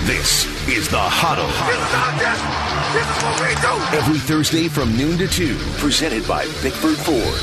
This is The Huddle. This is what we do. Every Thursday from noon to 2. Presented by Bickford Ford.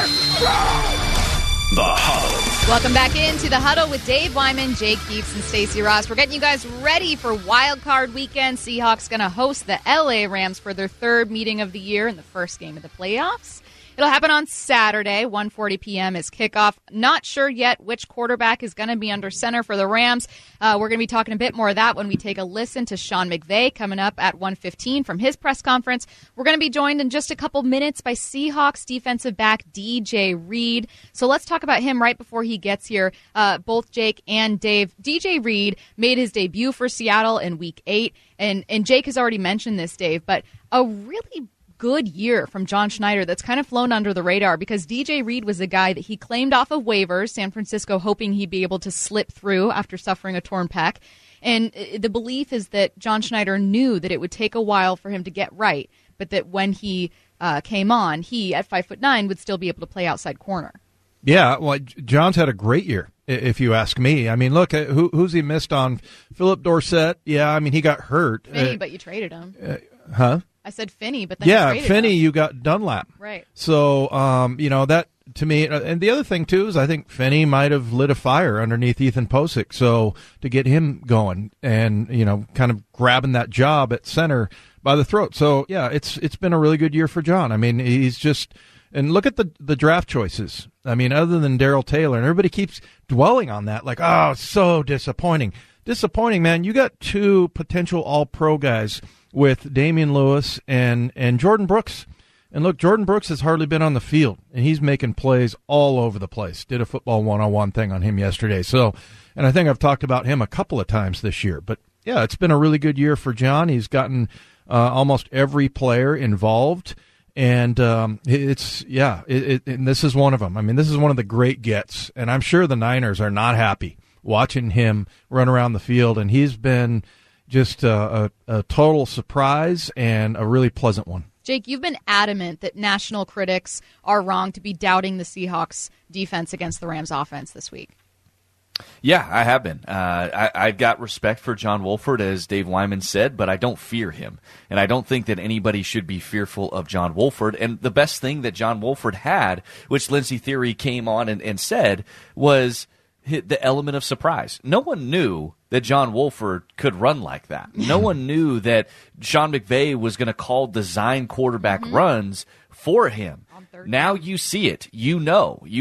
The Huddle. Welcome back into The Huddle with Dave Wyman, Jake Heaps, and Stacey Ross. We're getting you guys ready for Wild Card Weekend. Seahawks going to host the LA Rams for their third meeting of the year in the first game of the playoffs. It'll happen on Saturday, 1:40 p.m. is kickoff. Not sure yet which quarterback is going to be under center for the Rams. We're going to be talking a bit more of that when we take a listen to Sean McVay coming up at 1:15 from his press conference. We're going to be joined in just a couple minutes by Seahawks defensive back DJ Reed. So let's talk about him right before he gets here. Both Jake and Dave. DJ Reed made his debut for Seattle in Week 8, and Jake has already mentioned this, Dave, but a really good year from John Schneider that's kind of flown under the radar because DJ Reed was a guy that he claimed off of waivers, San Francisco hoping he'd be able to slip through after suffering a torn pec. And the belief is that John Schneider knew that it would take a while for him to get right, but that when he came on, he, at 5'9", would still be able to play outside corner. Yeah, well, John's had a great year, if you ask me. I mean, look, who's he missed on? Philip Dorsett, yeah, I mean, he got hurt. Finney, but you traded him. Huh? I said Finney, but then you traded Finney, him. you got Dunlap. Right. So, that, to me, and the other thing, too, is I think Finney might have lit a fire underneath Ethan Posick. So, to get him going and, kind of grabbing that job at center by the throat. So, yeah, it's been a really good year for John. I mean, he's just... And look at the draft choices. I mean, other than Darrell Taylor, and everybody keeps dwelling on that, like, oh, so disappointing. Disappointing, man. You got two potential all-pro guys with Damian Lewis and Jordan Brooks. And look, Jordan Brooks has hardly been on the field, and he's making plays all over the place. Did a football one-on-one thing on him yesterday. So, and I think I've talked about him a couple of times this year. But, yeah, it's been a really good year for John. He's gotten almost every player involved. And and this is one of them. I mean, this is one of the great gets, and I'm sure the Niners are not happy watching him run around the field, and he's been just a total surprise and a really pleasant one. Jake, you've been adamant that national critics are wrong to be doubting the Seahawks' defense against the Rams' offense this week. Yeah, I have been. I've got respect for John Wolford, as Dave Wyman said, but I don't fear him. And I don't think that anybody should be fearful of John Wolford. And the best thing that John Wolford had, which Lindsey Theory came on and said, was the element of surprise. No one knew that John Wolford could run like that. No one knew that Sean McVay was going to call design quarterback runs for him. Now you see it. You know. You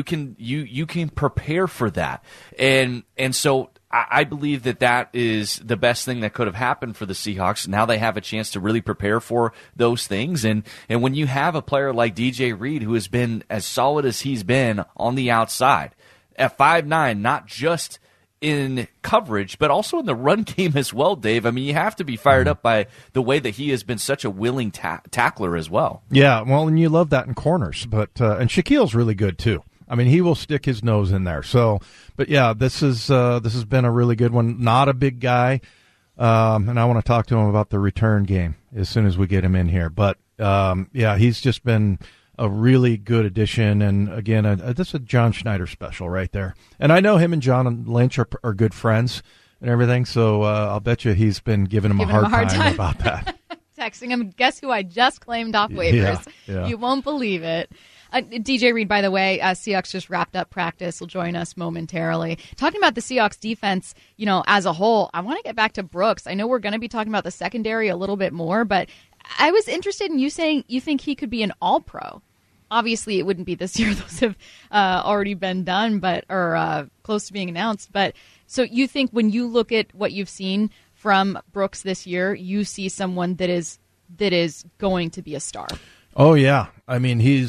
can prepare for that. And so I believe that is the best thing that could have happened for the Seahawks. Now they have a chance to really prepare for those things. And when you have a player like DJ Reed, who has been as solid as he's been on the outside, at 5'9", not just in coverage, but also in the run game as well, Dave. I mean, you have to be fired up by the way that he has been such a willing tackler as well. Yeah, well, and you love that in corners, but and Shaquille's really good too. I mean, he will stick his nose in there. So, but yeah, this has been a really good one. Not a big guy, and I want to talk to him about the return game as soon as we get him in here. But yeah, he's just been a really good addition, and again, this is a John Schneider special right there. And I know him and John Lynch are good friends and everything, so I'll bet you he's been giving him a hard time about that. Texting him, guess who I just claimed off waivers? Yeah. You won't believe it. DJ Reed, by the way, Seahawks just wrapped up practice. Will join us momentarily. Talking about the Seahawks defense, as a whole, I want to get back to Brooks. I know we're going to be talking about the secondary a little bit more, but I was interested in you saying you think he could be an all-pro. Obviously, it wouldn't be this year. Those have already been done, or close to being announced. But so you think when you look at what you've seen from Brooks this year, you see someone that is going to be a star. Oh yeah, I mean he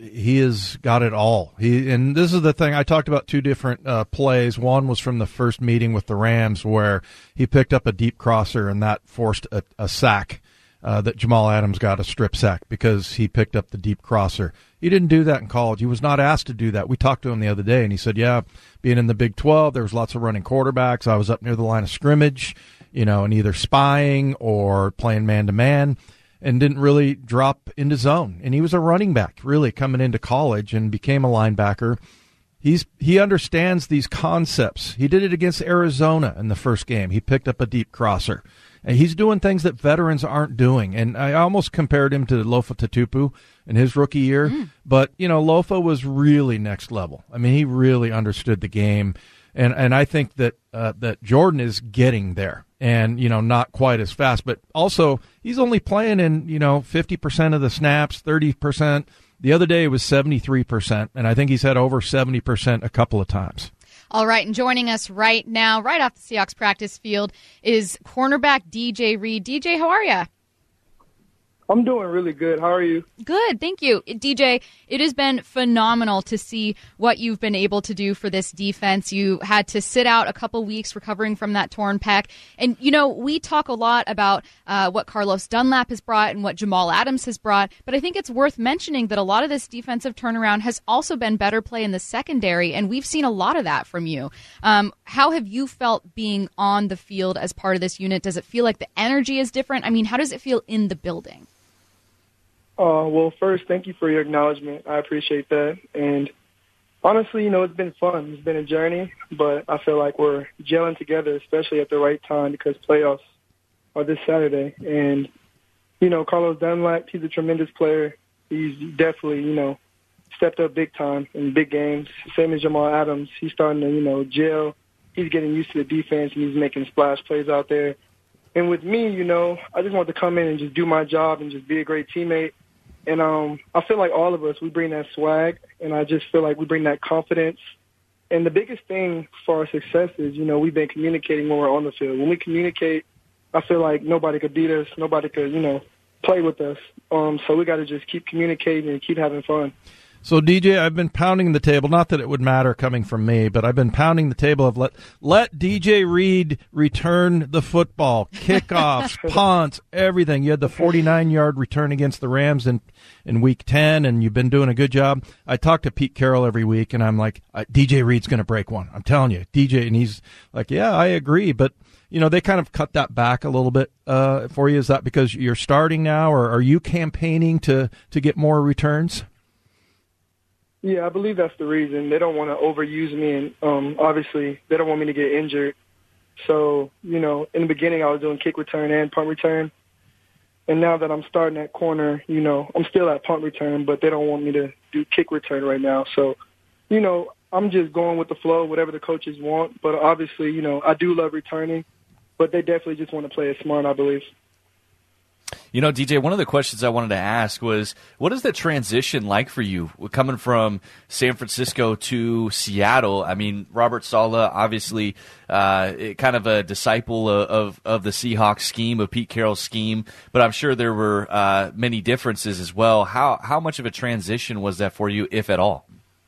has got it all. And this is the thing. I talked about two different plays. One was from the first meeting with the Rams where he picked up a deep crosser and that forced a sack. That Jamal Adams got a strip sack because he picked up the deep crosser. He didn't do that in college. He was not asked to do that. We talked to him the other day, and he said, yeah, being in the Big 12, there was lots of running quarterbacks. I was up near the line of scrimmage, and either spying or playing man-to-man, and didn't really drop into zone. And he was a running back, really, coming into college and became a linebacker. he understands these concepts. He did it against Arizona in the first game. He picked up a deep crosser. And he's doing things that veterans aren't doing. And I almost compared him to Lofa Tatupu in his rookie year. But, Lofa was really next level. I mean, he really understood the game. And I think that that Jordan is getting there and, not quite as fast. But also, he's only playing in, 50% of the snaps, 30%. The other day it was 73%. And I think he's had over 70% a couple of times. All right, and joining us right now, right off the Seahawks practice field, is cornerback DJ Reed. DJ, how are you? I'm doing really good. How are you? Good, thank you. DJ, it has been phenomenal to see what you've been able to do for this defense. You had to sit out a couple weeks recovering from that torn pec. And, we talk a lot about what Carlos Dunlap has brought and what Jamal Adams has brought, but I think it's worth mentioning that a lot of this defensive turnaround has also been better play in the secondary, and we've seen a lot of that from you. How have you felt being on the field as part of this unit? Does it feel like the energy is different? I mean, how does it feel in the building? Well, first, thank you for your acknowledgement. I appreciate that. And honestly, it's been fun. It's been a journey, but I feel like we're gelling together, especially at the right time because playoffs are this Saturday. And, Carlos Dunlap, he's a tremendous player. He's definitely, stepped up big time in big games. Same as Jamal Adams. He's starting to, gel. He's getting used to the defense, and he's making splash plays out there. And with me, I just want to come in and just do my job and just be a great teammate. And I feel like all of us, we bring that swag, and I just feel like we bring that confidence. And the biggest thing for our success is, we've been communicating when we're on the field. When we communicate, I feel like nobody could beat us, nobody could, play with us. So we got to just keep communicating and keep having fun. So, DJ, I've been pounding the table, not that it would matter coming from me, but I've been pounding the table of let DJ Reed return the football, kickoffs, punts, everything. You had the 49-yard return against the Rams in Week 10, and you've been doing a good job. I talk to Pete Carroll every week, and I'm like, DJ Reed's going to break one. I'm telling you, DJ, and he's like, yeah, I agree, but they kind of cut that back a little bit for you. Is that because you're starting now, or are you campaigning to get more returns? Yeah, I believe that's the reason. They don't want to overuse me, and obviously they don't want me to get injured. So, in the beginning I was doing kick return and punt return. And now that I'm starting at corner, I'm still at punt return, but they don't want me to do kick return right now. So, I'm just going with the flow, whatever the coaches want. But obviously, I do love returning, but they definitely just want to play it smart, I believe. DJ, one of the questions I wanted to ask was, what is the transition like for you coming from San Francisco to Seattle? I mean, Robert Saleh, obviously kind of a disciple of the Seahawks scheme, of Pete Carroll's scheme, but I'm sure there were many differences as well. How much of a transition was that for you, if at all?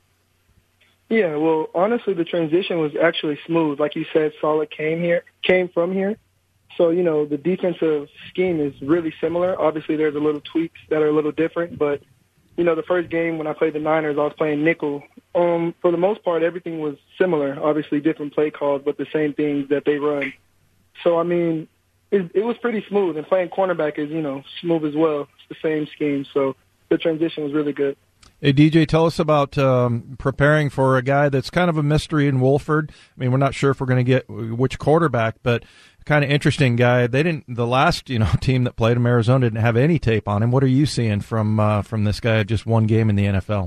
Yeah, well, honestly, the transition was actually smooth. Like you said, Saleh came from here. So, the defensive scheme is really similar. Obviously, there's a little tweaks that are a little different. But, the first game when I played the Niners, I was playing nickel. For the most part, everything was similar. Obviously, different play calls, but the same things that they run. So, I mean, it was pretty smooth. And playing cornerback is, smooth as well. It's the same scheme. So the transition was really good. Hey, DJ, tell us about preparing for a guy that's kind of a mystery in Wolford. I mean, we're not sure if we're going to get which quarterback, but kind of interesting guy. The last team that played him, Arizona, didn't have any tape on him. What are you seeing from this guy? Just one game in the NFL.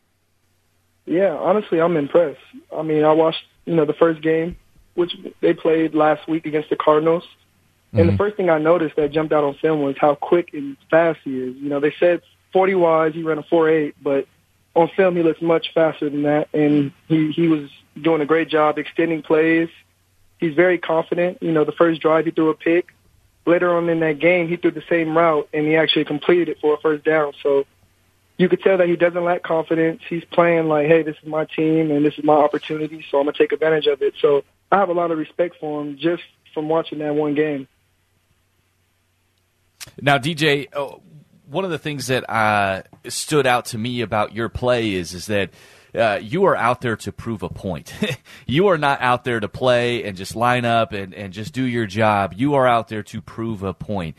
Yeah, honestly, I'm impressed. I mean, I watched the first game, which they played last week against the Cardinals, and the first thing I noticed that jumped out on film was how quick and fast he is. They said 40 wise, he ran a 4.8, but on film he looks much faster than that, and he was doing a great job extending plays. He's very confident. The first drive he threw a pick. Later on in that game, he threw the same route, and he actually completed it for a first down. So you could tell that he doesn't lack confidence. He's playing like, hey, this is my team, and this is my opportunity, so I'm going to take advantage of it. So I have a lot of respect for him just from watching that one game. Now, DJ, one of the things that stood out to me about your play is that you are out there to prove a point. You are not out there to play and just line up and just do your job. You are out there to prove a point.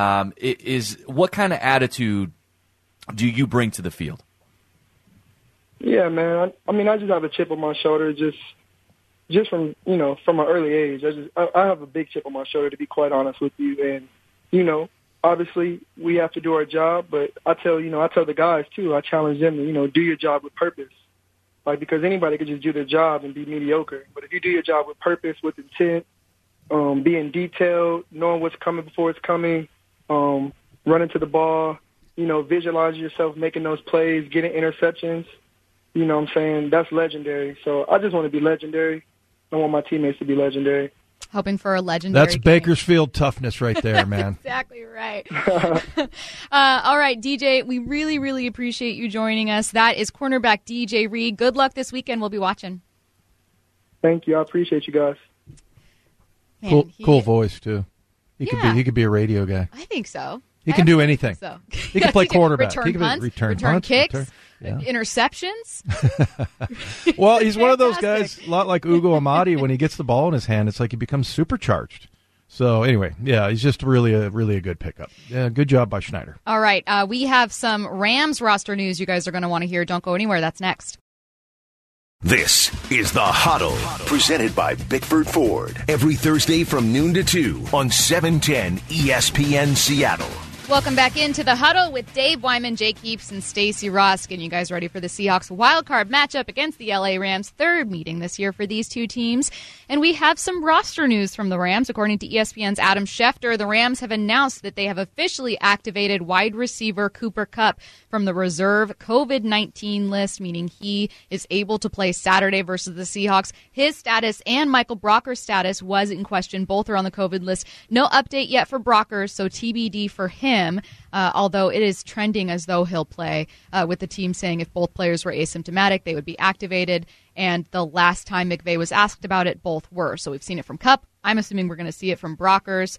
What kind of attitude do you bring to the field? Yeah, man. I mean, I just have a chip on my shoulder, just from from an early age. I have a big chip on my shoulder, to be quite honest with you. And obviously we have to do our job, but I tell the guys too. I challenge them to do your job with purpose. Like, because anybody could just do their job and be mediocre. But if you do your job with purpose, with intent, being detailed, knowing what's coming before it's coming, running to the ball, visualize yourself making those plays, getting interceptions, you know what I'm saying? That's legendary. So I just want to be legendary. I want my teammates to be legendary. Hoping for a legendary That's Bakersfield toughness right there, man. Exactly right. All right, DJ, we really, really appreciate you joining us. That is cornerback DJ Reed. Good luck this weekend. We'll be watching. Thank you. I appreciate you guys. Man, cool voice, too. He could be a radio guy. I think so. He can do anything. So. He can play quarterback. Return punts, return kicks, interceptions. Well, he's one of those guys, a lot like Ugo Amadi. When he gets the ball in his hand, it's like he becomes supercharged. So anyway, he's just really a good pickup. Yeah, good job by Schneider. All right, we have some Rams roster news you guys are going to want to hear. Don't go anywhere. That's next. This is The Huddle, presented by Bickford Ford. Every Thursday from noon to 2 on 710 ESPN Seattle. Welcome back into The Huddle with Dave Wyman, Jake Heaps, and Stacey Ross. Getting you guys ready for the Seahawks wildcard matchup against the LA Rams. Third meeting this year for these two teams. And we have some roster news from the Rams. According to ESPN's Adam Schefter, the Rams have announced that they have officially activated wide receiver Cooper Kupp from the reserve COVID-19 list, meaning he is able to play Saturday versus the Seahawks. His status and Michael Brocker's status was in question. Both are on the COVID list. No update yet for Brockers, so TBD for him. Although it is trending as though he'll play, with the team saying if both players were asymptomatic, they would be activated. And the last time McVay was asked about it, both were. So we've seen it from Kupp. I'm assuming we're going to see it from Brockers.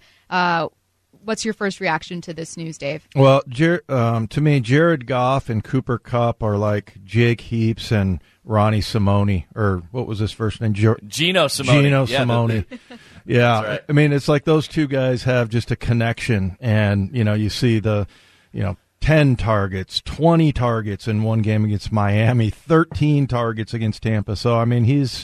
What's your first reaction to this news, Dave? Well, to me, Jared Goff and Cooper Kupp are like Jake Heaps and Ronnie Simone, or what was his first name? Gino Simone. Gino Simone. Yeah, right. I mean, it's like those two guys have just a connection, and you see the 10 targets, 20 targets in one game against Miami, 13 targets against Tampa. So I mean, he's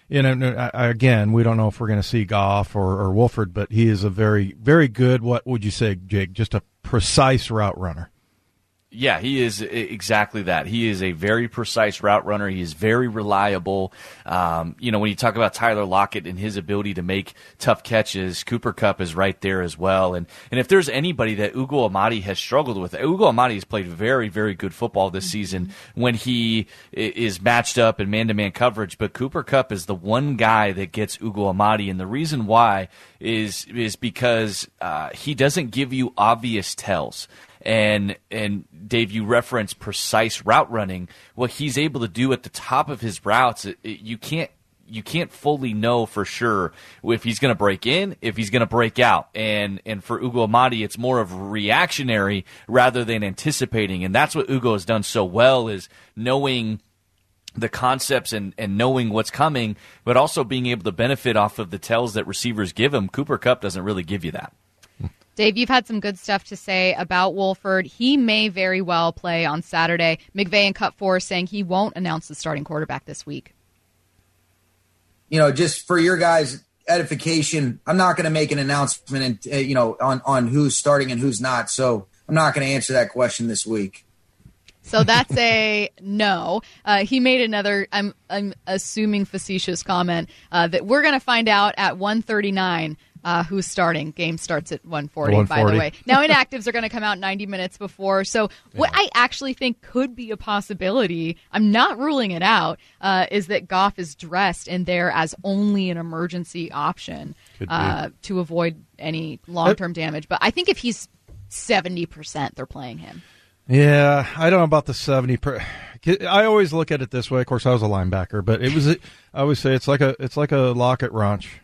again, we don't know if we're going to see Goff or Wolford, but he is a very, very good. What would you say, Jake? Just a precise route runner. Yeah, he is exactly that. He is a very precise route runner. He is very reliable. When you talk about Tyler Lockett and his ability to make tough catches, Cooper Kupp is right there as well. And if there's anybody that Ugo Amadi has struggled with, Ugo Amadi has played very, very good football this season when he is matched up in man-to-man coverage. But Cooper Kupp is the one guy that gets Ugo Amadi, and the reason why is because he doesn't give you obvious tells. And Dave, you referenced precise route running. What he's able to do at the top of his routes, you can't fully know for sure if he's going to break in, if he's going to break out. And for Ugo Amadi, it's more of reactionary rather than anticipating. And that's what Ugo has done so well, is knowing the concepts and knowing what's coming, but also being able to benefit off of the tells that receivers give him. Cooper Kupp doesn't really give you that. Dave, you've had some good stuff to say about Wolford. He may very well play on Saturday. McVay and Cut Force saying he won't announce the starting quarterback this week. Just for your guys' edification, I'm not going to make an announcement, on who's starting and who's not. So I'm not going to answer that question this week. So that's a no. He made another, I'm assuming, facetious comment that we're going to find out at 1:39. Who's starting. Game starts at 1:40, by the way. Now, inactives are going to come out 90 minutes before. So what I actually think could be a possibility, I'm not ruling it out, is that Goff is dressed and there as only an emergency option to avoid any long-term damage. But I think if he's 70%, they're playing him. Yeah, I don't know about the 70%. I always look at it this way. Of course, I was a linebacker, but I always say it's like a rocket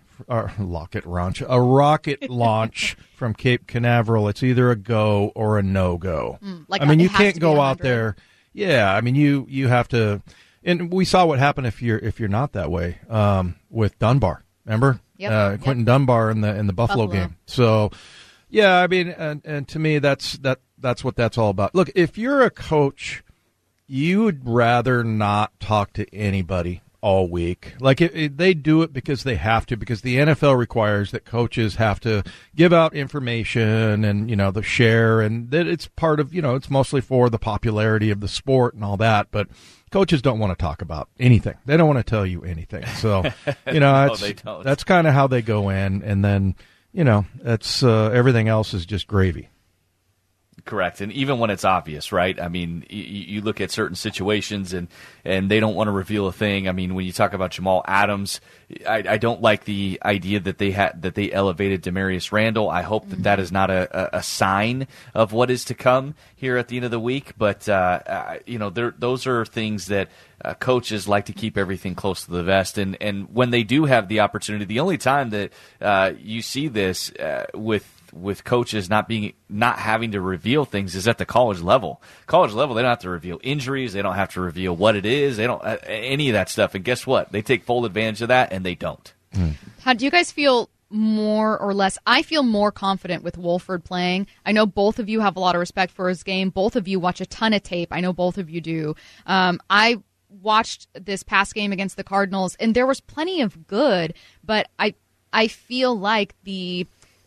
launch from Cape Canaveral. It's either a go or a no-go. You can't go out there. Yeah, I mean, you have to. And we saw what happened if you're not that way with Dunbar. Remember, Quentin Dunbar in the Buffalo game. So, yeah, I mean, and to me, that's what that's all about. Look, if you're a coach you would rather not talk to anybody all week. Like they do it because they have to, because the NFL requires that coaches have to give out information and, the share, and that it's part of, it's mostly for the popularity of the sport and all that. But coaches don't want to talk about anything. They don't want to tell you anything. So, No, they don't. That's kind of how they go in. And then, that's everything else is just gravy. Correct. And even when it's obvious, right? I mean, you look at certain situations and they don't want to reveal a thing. I mean, when you talk about Jamal Adams, I don't like the idea that they elevated Demarius Randall. I hope that is not a sign of what is to come here at the end of the week. But, those are things that coaches like to keep everything close to the vest. And when they do have the opportunity, the only time that you see this with coaches not having to reveal things is at the college level. College level, they don't have to reveal injuries. They don't have to reveal what it is. They don't any of that stuff. And guess what? They take full advantage of that, and they don't. How do you guys feel more or less? I feel more confident with Wolford playing. I know both of you have a lot of respect for his game. Both of you watch a ton of tape. I know both of you do. I watched this past game against the Cardinals, and there was plenty of good, but I feel like the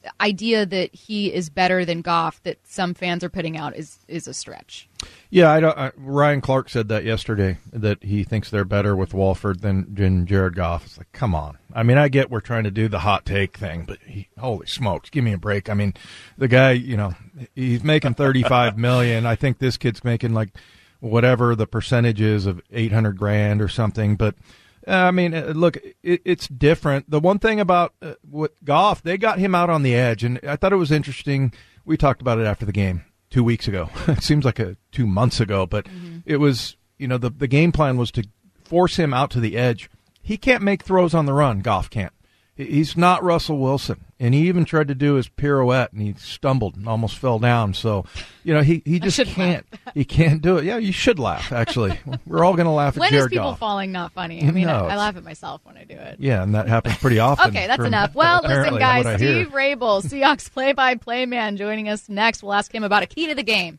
idea that he is better than Goff that some fans are putting out is a stretch. Yeah, Ryan Clark said that yesterday, that he thinks they're better with Wolford than Jared Goff. It's like, come on. I mean, I get we're trying to do the hot take thing, but holy smokes, give me a break. I mean, the guy, he's making $35 million. I think this kid's making like whatever the percentage is of $800,000 or something, but I mean, look, it's different. The one thing about with Goff, they got him out on the edge, and I thought it was interesting. We talked about it after the game 2 weeks ago. It seems like 2 months ago, but it was, the game plan was to force him out to the edge. He can't make throws on the run. Goff can't. He's not Russell Wilson, and he even tried to do his pirouette, and he stumbled and almost fell down. So, he just can't. He can't do it. Yeah, you should laugh, actually. We're all going to laugh at Jared Goff. When is people falling not funny? I mean, no, I laugh at myself when I do it. Yeah, and that happens pretty often. Okay, that's enough. Well, listen, guys, Steve Rabel, Seahawks play-by-play man, joining us next. We'll ask him about a key to the game.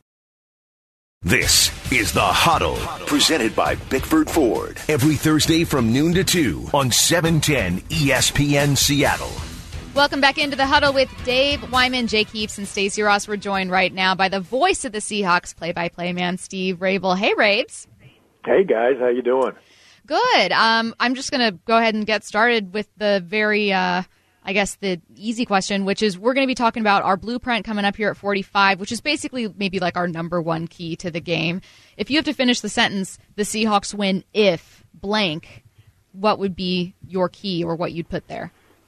This is The Huddle, presented by Bickford Ford. Every Thursday from noon to 2 on 710 ESPN Seattle. Welcome back into The Huddle with Dave Wyman, Jake Heaps, and Stacey Ross. We're joined right now by the voice of the Seahawks play-by-play man, Steve Rabel. Hey, Rabes. Hey, guys. How you doing? Good. I'm just going to go ahead and get started with the very the easy question, which is we're going to be talking about our blueprint coming up here at 45, which is basically maybe like our number one key to the game. If you have to finish the sentence, the Seahawks win if blank, what would be your key or what you'd put there?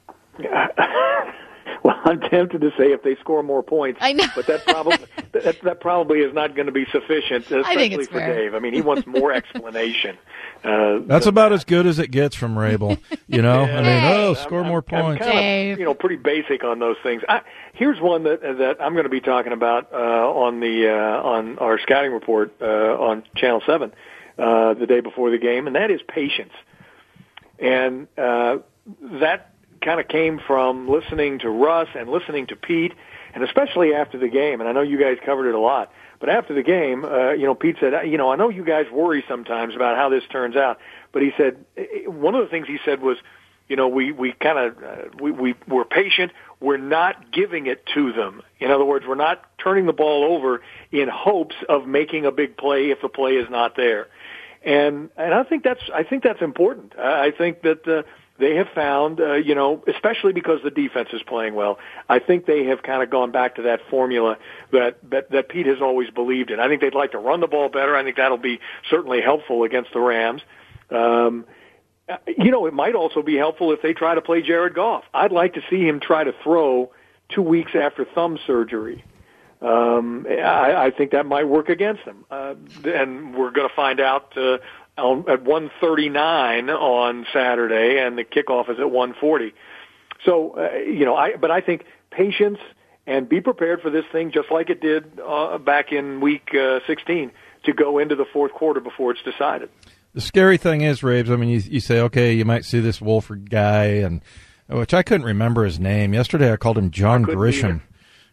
Well, I'm tempted to say if they score more points, I know. But that probably is not going to be sufficient, especially for fair. Dave. I mean, he wants more explanation. That's about as good as it gets from Rabel. Yeah. Score more points. I'm kind of, pretty basic on those things. Here's one that I'm going to be talking about on our scouting report on Channel 7 the day before the game, and that is patience. And that kind of came from listening to Russ and listening to Pete, and especially after the game. And I know you guys covered it a lot, but after the game, Pete said, I know you guys worry sometimes about how this turns out, but he said one of the things he said was, we're patient. We're not giving it to them. In other words, we're not turning the ball over in hopes of making a big play if the play is not there. And I think that's important. I think that they have found, especially because the defense is playing well, I think they have kind of gone back to that formula that Pete has always believed in. I think they'd like to run the ball better. I think that'll be certainly helpful against the Rams. It might also be helpful if they try to play Jared Goff. I'd like to see him try to throw 2 weeks after thumb surgery. I think that might work against them. And we're going to find out at 1:39 on Saturday, and the kickoff is at 1:40. So, but I think patience and be prepared for this thing just like it did back in week 16 to go into the fourth quarter before it's decided. The scary thing is, Rabes, I mean, you say, okay, you might see this Wolford guy, which I couldn't remember his name. Yesterday I called him John Grisham.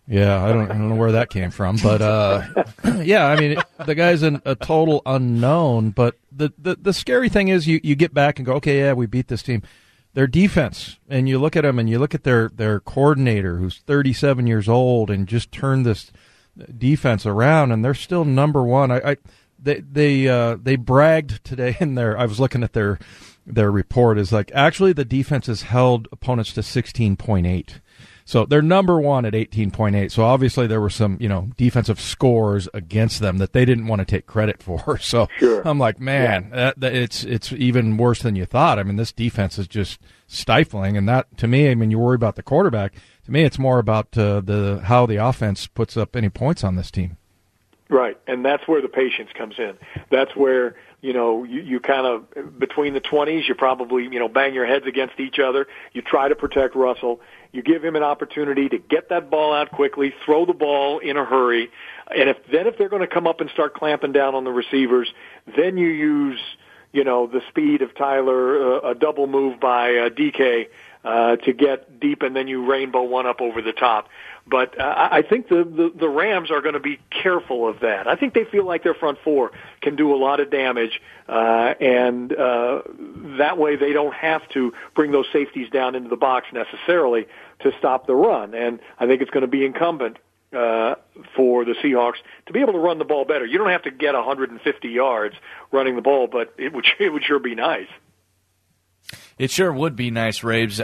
Yeah, I don't know where that came from, but yeah, I mean, the guy's a total unknown. But the scary thing is, you get back and go, okay, yeah, we beat this team. Their defense, and you look at them, and you look at their coordinator, who's 37 years old, and just turned this defense around, and they're still number one. They bragged today in their. I was looking at their report, is like, actually the defense has held opponents to 16.8. So they're number one at 18.8. So obviously there were some, defensive scores against them that they didn't want to take credit for. So sure. I'm like, man, it's even worse than you thought. I mean, this defense is just stifling. And that, to me, I mean, you worry about the quarterback. To me, it's more about how the offense puts up any points on this team. Right, and that's where the patience comes in. That's where, you kind of, between the 20s, you probably, bang your heads against each other. You try to protect Russell. You give him an opportunity to get that ball out quickly, throw the ball in a hurry. And if they're going to come up and start clamping down on the receivers, then you use, the speed of Tyler, a double move by DK to get deep, and then you rainbow one up over the top. But I think the Rams are going to be careful of that. I think they feel like their front four can do a lot of damage, and that way they don't have to bring those safeties down into the box necessarily to stop the run. And I think it's going to be incumbent for the Seahawks to be able to run the ball better. You don't have to get 150 yards running the ball, but it would sure be nice. It sure would be nice, Rabes.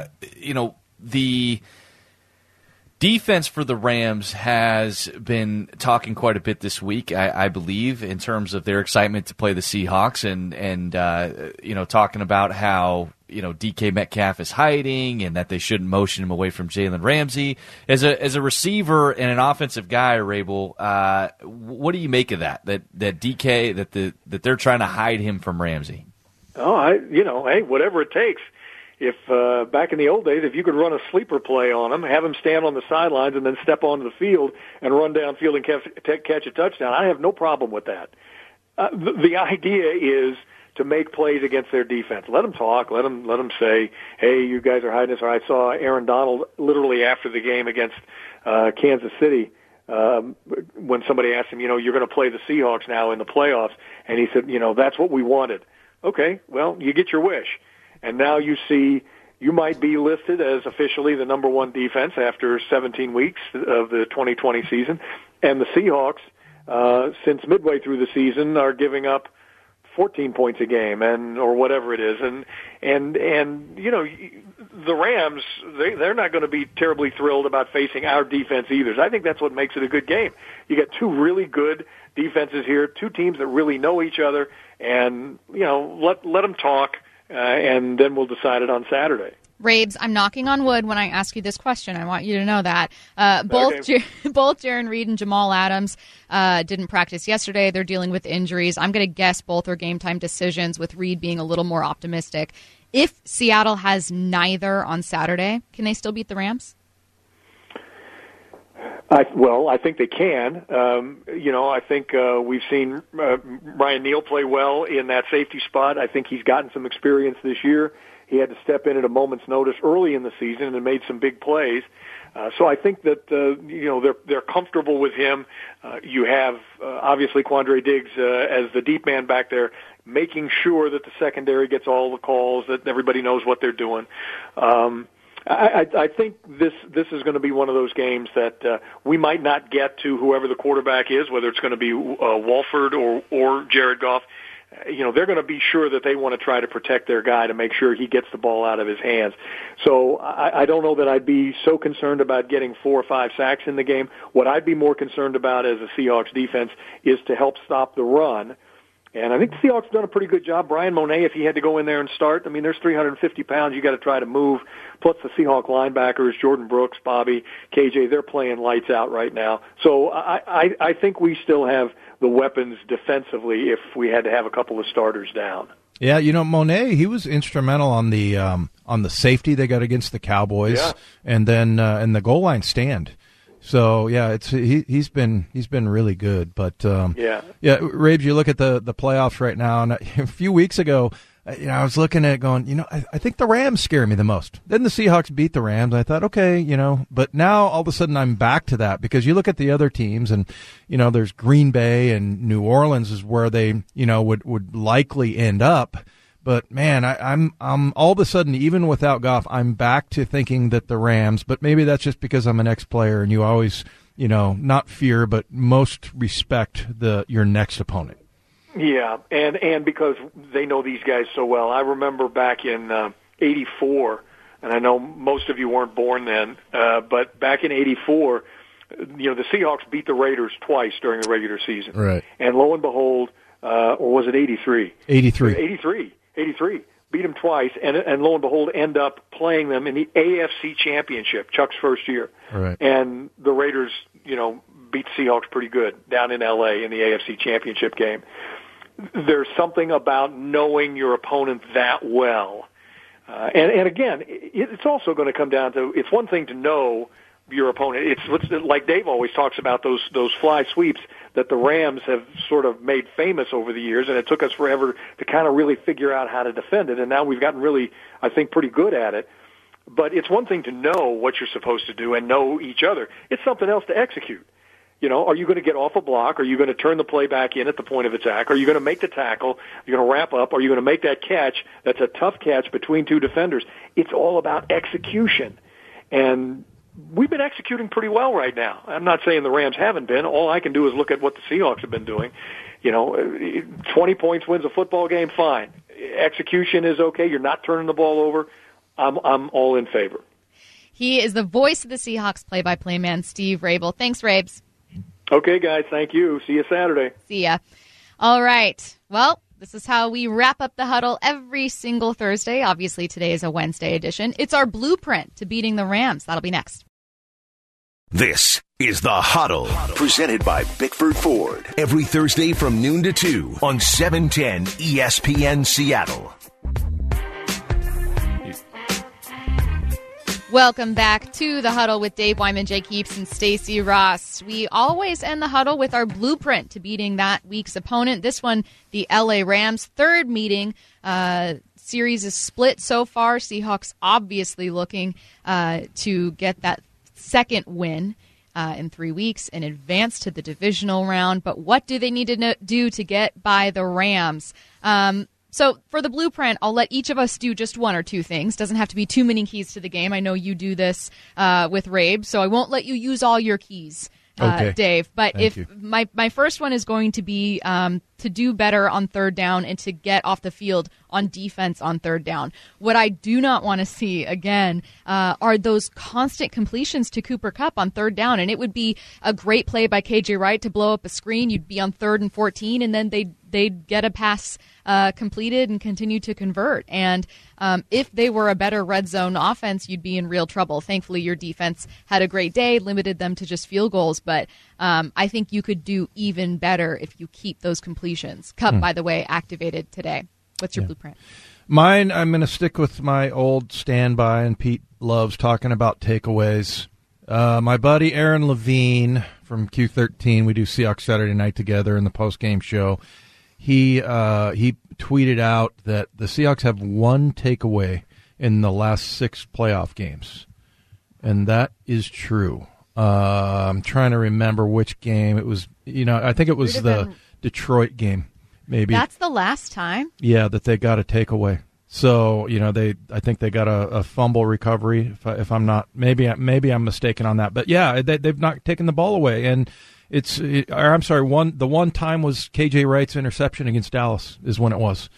The defense for the Rams has been talking quite a bit this week, I believe, in terms of their excitement to play the Seahawks, and talking about how DK Metcalf is hiding and that they shouldn't motion him away from Jalen Ramsey. As a receiver and an offensive guy, Rabel, what do you make of that DK that they're trying to hide him from Ramsey? Oh, hey, whatever it takes. If back in the old days, if you could run a sleeper play on him, have him stand on the sidelines and then step onto the field and run downfield and catch a touchdown, I have no problem with that. The idea is to make plays against their defense. Let them talk. Let them say, "Hey, you guys are hiding us." Or I saw Aaron Donald literally after the game against Kansas City. When somebody asked him, you're going to play the Seahawks now in the playoffs, and he said, that's what we wanted. Okay, well, you get your wish. And now you see you might be listed as officially the number one defense after 17 weeks of the 2020 season. And the Seahawks, since midway through the season, are giving up 14 points a game or whatever it is. And the Rams, they're not going to be terribly thrilled about facing our defense either. So I think that's what makes it a good game. You got two really good defenses here, two teams that really know each other, and let them talk. And then we'll decide it on Saturday. Rabes, I'm knocking on wood when I ask you this question. I want you to know that. Both Jarran Reed and Jamal Adams didn't practice yesterday. They're dealing with injuries. I'm going to guess both are game-time decisions, with Reed being a little more optimistic. If Seattle has neither on Saturday, can they still beat the Rams? I think they can. I think we've seen Ryan Neal play well in that safety spot. I think he's gotten some experience this year. He had to step in at a moment's notice early in the season and made some big plays. So I think that they're comfortable with him. You have obviously Quandre Diggs as the deep man back there, making sure that the secondary gets all the calls, that everybody knows what they're doing. I think this is going to be one of those games that we might not get to whoever the quarterback is, whether it's going to be Wolford or Jared Goff. They're going to be sure that they want to try to protect their guy to make sure he gets the ball out of his hands. So I don't know that I'd be so concerned about getting 4 or 5 sacks in the game. What I'd be more concerned about as a Seahawks defense is to help stop the run. And I think the Seahawks have done a pretty good job. Brian Monet, if he had to go in there and start, there's 350 pounds you got to try to move. Plus the Seahawk linebackers, Jordan Brooks, Bobby, KJ, they're playing lights out right now. So I think we still have the weapons defensively if we had to have a couple of starters down. Yeah, Monet, he was instrumental on the safety they got against the Cowboys, and then in the goal line stand. So yeah, he's been really good. But Rabes, you look at the playoffs right now, and a few weeks ago, I was looking at it going, I think the Rams scare me the most. Then the Seahawks beat the Rams. I thought, okay, but now all of a sudden I'm back to that because you look at the other teams and, there's Green Bay and New Orleans is where they, would likely end up. But man, I'm all of a sudden, even without Goff, I'm back to thinking that the Rams, but maybe that's just because I'm an ex-player and you always, not fear, but most respect your next opponent. Yeah, and because they know these guys so well. I remember back in '84, and I know most of you weren't born then, but back in '84, the Seahawks beat the Raiders twice during the regular season. Right. And lo and behold, or was it '83? '83. Beat them twice, and lo and behold, end up playing them in the AFC Championship, Chuck's first year. Right. And the Raiders, beat the Seahawks pretty good down in L.A. in the AFC Championship game. There's something about knowing your opponent that well. And again, it's also going to come down to, it's one thing to know your opponent. It's like Dave always talks about those fly sweeps that the Rams have sort of made famous over the years, and it took us forever to kind of really figure out how to defend it, and now we've gotten really, I think, pretty good at it. But it's one thing to know what you're supposed to do and know each other. It's something else to execute. Are you going to get off a block? Are you going to turn the play back in at the point of attack? Are you going to make the tackle? Are you going to wrap up? Are you going to make that catch that's a tough catch between two defenders? It's all about execution. And we've been executing pretty well right now. I'm not saying the Rams haven't been. All I can do is look at what the Seahawks have been doing. 20 points wins a football game, fine. Execution is okay. You're not turning the ball over. I'm all in favor. He is the voice of the Seahawks play-by-play man, Steve Rabel. Thanks, Rabes. Okay, guys. Thank you. See you Saturday. See ya. All right. Well, this is how we wrap up the huddle every single Thursday. Obviously, today is a Wednesday edition. It's our blueprint to beating the Rams. That'll be next. This is The Huddle, presented by Bickford Ford. Every Thursday from noon to 2 on 710 ESPN Seattle. Welcome back to The Huddle with Dave Wyman, Jake Heaps, and Stacey Ross. We always end the huddle with our blueprint to beating that week's opponent. This one, the LA Rams, third meeting. Series is split so far. Seahawks obviously looking to get that second win in 3 weeks and advance to the divisional round. But what do they need to do to get by the Rams? So for the blueprint, I'll let each of us do just one or two things. Doesn't have to be too many keys to the game. I know you do this with Rabe, so I won't let you use all your keys, okay, Dave. But Thank you. my first one is going to be to do better on third down and to get off the field on defense on third down. What I do not want to see, again, are those constant completions to Cooper Kupp on third down. And it would be a great play by KJ Wright to blow up a screen. You'd be on 3rd and 14, and then they'd get a pass completed and continue to convert. And if they were a better red zone offense, you'd be in real trouble. Thankfully, your defense had a great day, limited them to just field goals. But I think you could do even better if you keep those completions. Kupp, by the way, activated today. What's your blueprint? Mine, I'm going to stick with my old standby, and Pete loves talking about takeaways. My buddy Aaron Levine from Q13, we do Seahawks Saturday Night together in the post-game show. He tweeted out that the Seahawks have one takeaway in the last 6 playoff games, and that is true. I'm trying to remember which game it was. I think it was the Detroit game. Maybe that's the last time. Yeah, that they got a takeaway. So I think they got a fumble recovery. If I'm not, maybe I'm mistaken on that. But yeah, they've not taken the ball away, and the one time was KJ Wright's interception against Dallas is when it was.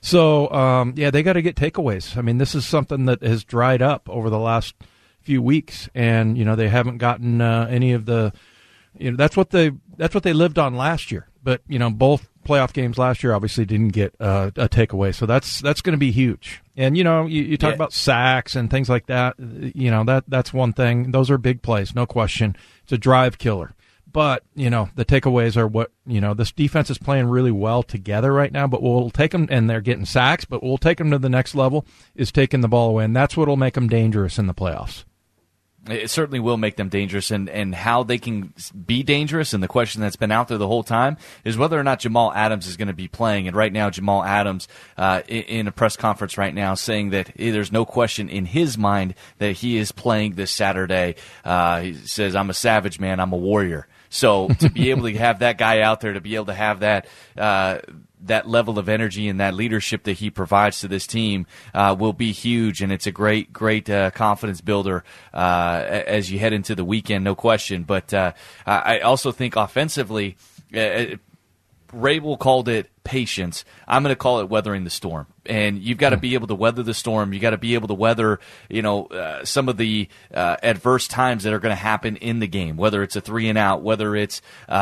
So they got to get takeaways. I mean, this is something that has dried up over the last few weeks, and they haven't gotten any of the. That's what they lived on last year. But both playoff games last year obviously didn't get a takeaway, so that's going to be huge. And you talk about sacks and things like that. That's one thing. Those are big plays, no question. It's a drive killer. But the takeaways are what this defense is playing really well together right now. But we'll take them, and they're getting sacks. But we'll take them to the next level is taking the ball away, and that's what'll make them dangerous in the playoffs. It certainly will make them dangerous, and how they can be dangerous, and the question that's been out there the whole time is whether or not Jamal Adams is going to be playing. And right now, Jamal Adams, in a press conference right now, saying that there's no question in his mind that he is playing this Saturday. He says, "I'm a savage, man. I'm a warrior." So to be able to have that guy out there, to be able to have that that level of energy and that leadership that he provides to this team will be huge, and it's a great confidence builder as you head into the weekend, no question. But I also think offensively, Rabel called it patience. I'm going to call it weathering the storm. And you've got to be able to weather the storm. You got to be able to weather, some of the adverse times that are going to happen in the game. Whether it's a 3-and-out, whether it's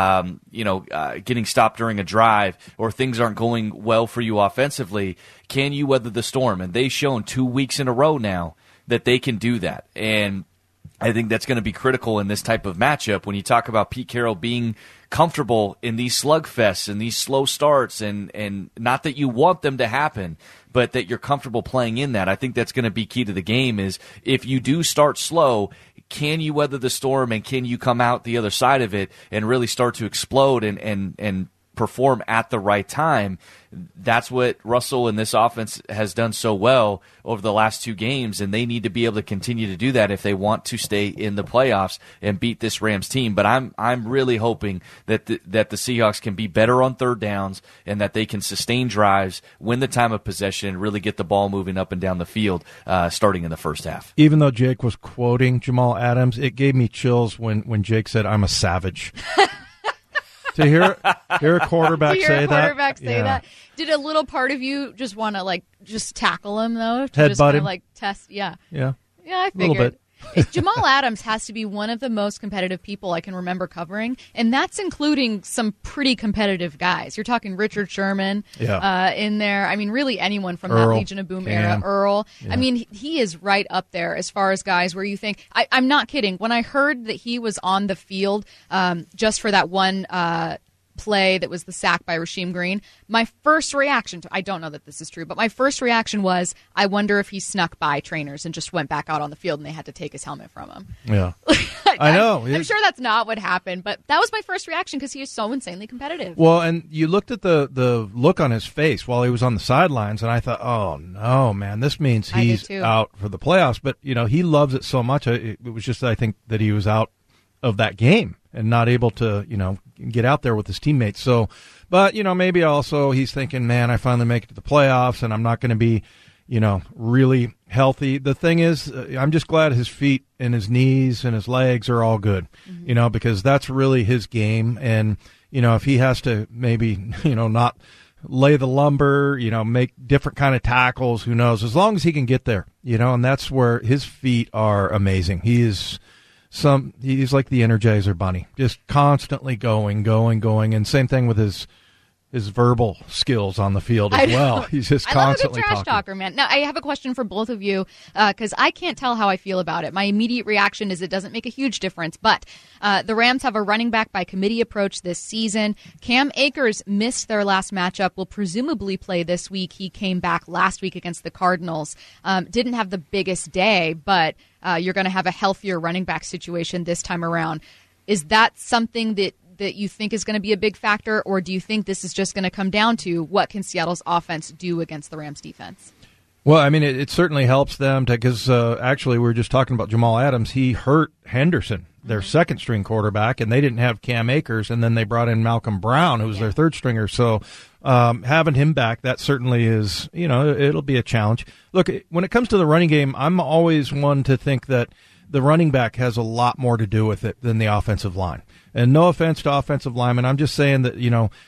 getting stopped during a drive, or things aren't going well for you offensively. Can you weather the storm? And they've shown 2 weeks in a row now that they can do that. And I think that's going to be critical in this type of matchup when you talk about Pete Carroll being comfortable in these slugfests and these slow starts, and not that you want them to happen, but that you're comfortable playing in that. I think that's going to be key to the game is if you do start slow, can you weather the storm, and can you come out the other side of it and really start to explode and perform at the right time? That's what Russell and this offense has done so well over the last 2 games, and they need to be able to continue to do that if they want to stay in the playoffs and beat this Rams team. But I'm really hoping that the Seahawks can be better on third downs, and that they can sustain drives, win the time of possession, and really get the ball moving up and down the field starting in the first half. Even though Jake was quoting Jamal Adams, it gave me chills when Jake said, "I'm a savage." To hear a quarterback say that. Did a little part of you just want to just tackle him though? To Headbutt just kind him? of test? Yeah. Yeah. Yeah, I A little figured. bit. Jamal Adams has to be one of the most competitive people I can remember covering, and that's including some pretty competitive guys. You're talking Richard Sherman in there. I mean, really anyone from that Legion of Boom era. Earl. Yeah. I mean, he is right up there as far as guys where you think, I'm not kidding. When I heard that he was on the field just for that one play that was the sack by Rasheem Green, my first reaction I don't know that this is true, but my first reaction was, I wonder if he snuck by trainers and just went back out on the field and they had to take his helmet from him. Yeah. I know. I'm sure that's not what happened, but that was my first reaction because he is so insanely competitive. Well, and you looked at the look on his face while he was on the sidelines, and I thought, oh, no, man, this means he's out for the playoffs. But, he loves it so much. It was just, I think, that he was out of that game and not able to, get out there with his teammates. So, but, maybe also he's thinking, man, I finally make it to the playoffs and I'm not going to be, really healthy. The thing is, I'm just glad his feet and his knees and his legs are all good, because that's really his game. And, if he has to maybe, not lay the lumber, make different kind of tackles, who knows, as long as he can get there, and that's where his feet are amazing. He's like the Energizer Bunny, just constantly going, and same thing with his verbal skills on the field as well. He's just constantly talking. I love a good trash talker, man. Now, I have a question for both of you because I can't tell how I feel about it. My immediate reaction is it doesn't make a huge difference, but the Rams have a running back by committee approach this season. Cam Akers missed their last matchup, will presumably play this week. He came back last week against the Cardinals. Didn't have the biggest day, but you're going to have a healthier running back situation this time around. Is that something that you think is going to be a big factor, or do you think this is just going to come down to what can Seattle's offense do against the Rams defense? Well, I mean, it certainly helps them because actually we were just talking about Jamal Adams. He hurt Henderson, their second-string quarterback, and they didn't have Cam Akers, and then they brought in Malcolm Brown, who was their third-stringer. So having him back, that certainly is, it'll be a challenge. Look, when it comes to the running game, I'm always one to think that the running back has a lot more to do with it than the offensive line. And no offense to offensive linemen, I'm just saying that,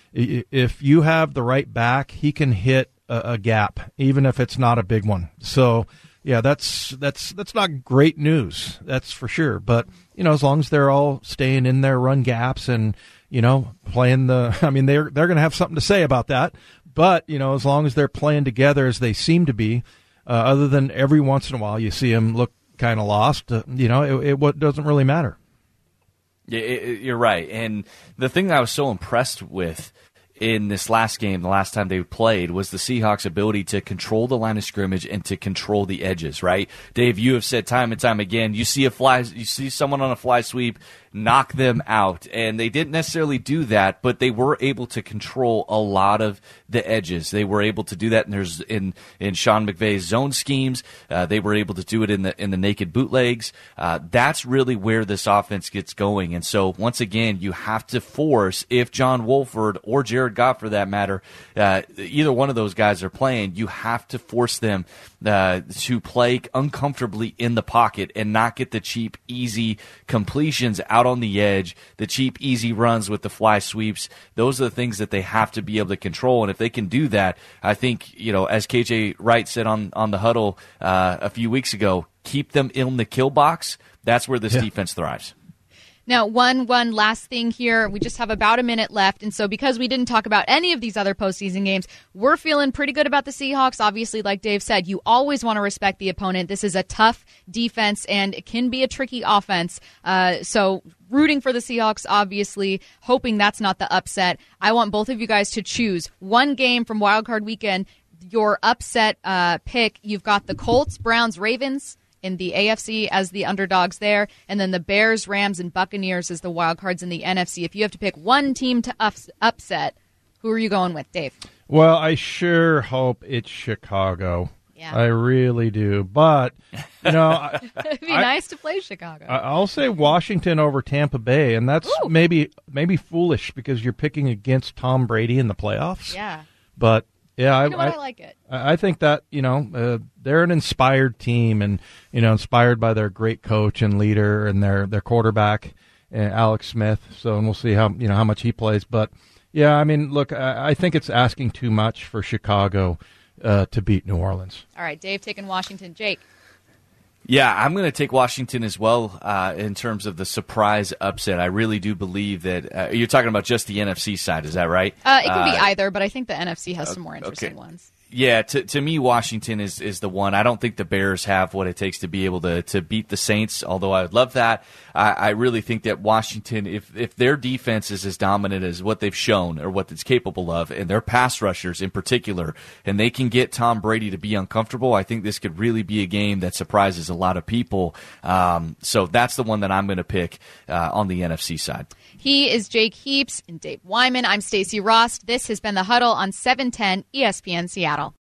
if you have the right back, he can hit a gap, even if it's not a big one. So, yeah, that's not great news, that's for sure. But, as long as they're all staying in their run gaps and, playing they're going to have something to say about that. But, as long as they're playing together as they seem to be, other than every once in a while you see them look kind of lost, it doesn't really matter. Yeah, you're right. And the thing that I was so impressed with in this last game, the last time they played, was the Seahawks' ability to control the line of scrimmage and to control the edges, right? Dave, you have said time and time again, you see someone on a fly sweep, knock them out. And they didn't necessarily do that, but they were able to control a lot of the edges. They were able to do that in Sean McVay's zone schemes. They were able to do it in the naked bootlegs. That's really where this offense gets going. And so, once again, you have to force, if John Wolford or Jared Goff, for that matter, either one of those guys are playing, you have to force them to play uncomfortably in the pocket and not get the cheap, easy completions out on the edge, the cheap, easy runs with the fly sweeps. Those are the things that they have to be able to control. And if they can do that, I think, as KJ Wright said on the huddle a few weeks ago, keep them in the kill box. That's where this defense thrives. Now, one last thing here. We just have about a minute left, and so because we didn't talk about any of these other postseason games, we're feeling pretty good about the Seahawks. Obviously, like Dave said, you always want to respect the opponent. This is a tough defense, and it can be a tricky offense. So rooting for the Seahawks, obviously, hoping that's not the upset. I want both of you guys to choose one game from Wild Card Weekend, your upset pick. You've got the Colts, Browns, Ravens in the AFC as the underdogs there, and then the Bears, Rams, and Buccaneers as the wild cards in the NFC. If you have to pick one team to upset, who are you going with, Dave? Well, I sure hope it's Chicago. Yeah. I really do. But, it'd be nice to play Chicago. I'll say Washington over Tampa Bay, and that's maybe foolish because you're picking against Tom Brady in the playoffs. Yeah. But yeah, I like it. I think that, they're an inspired team and, inspired by their great coach and leader and their quarterback, Alex Smith. So, and we'll see how much he plays. But, yeah, I mean, look, I think it's asking too much for Chicago to beat New Orleans. All right, Dave taking Washington. Jake? Yeah, I'm going to take Washington as well in terms of the surprise upset. I really do believe that you're talking about just the NFC side. Is that right? It can be either, but I think the NFC has some more interesting ones. Yeah, to me, Washington is the one. I don't think the Bears have what it takes to be able to beat the Saints, although I would love that. I really think that Washington, if their defense is as dominant as what they've shown or what it's capable of, and their pass rushers in particular, and they can get Tom Brady to be uncomfortable, I think this could really be a game that surprises a lot of people. So that's the one that I'm going to pick on the NFC side. He is Jake Heaps and Dave Wyman. I'm Stacey Ross. This has been The Huddle on 710 ESPN Seattle.